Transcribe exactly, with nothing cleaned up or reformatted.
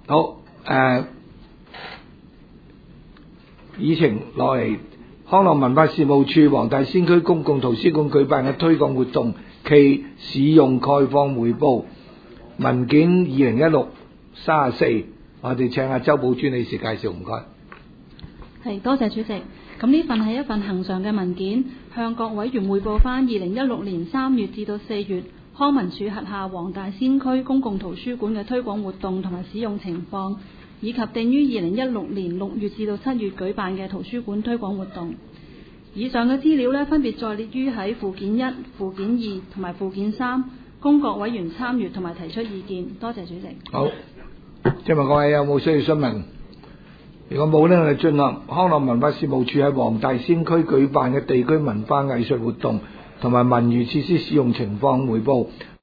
好誒，議程落嚟，康樂文化事務處黃大仙區公共圖書館舉辦嘅推廣活動暨使用概況彙報文件二零一六三十四，我哋請阿周寶尊女士介紹，唔該。 係，多謝主席。咁呢份係一份恆常嘅文件，向各委員匯報翻二零一六年三月至到四月康文署轄下黃大仙區公共圖書館嘅推廣活動同埋使用情況，以及定於二零一六年六月至到七月舉辦嘅圖書館推廣活動。以上嘅資料呢，分別載列於喺附件一、附件二同埋附件三，供各委員參閱同埋提出意見。多謝主席。 好，請問各位有冇需要詢問？如果冇呢，我哋進入康樂文化事務處喺黃大仙區舉辦嘅地區文化藝術活動同埋文娛設施使用情況彙報。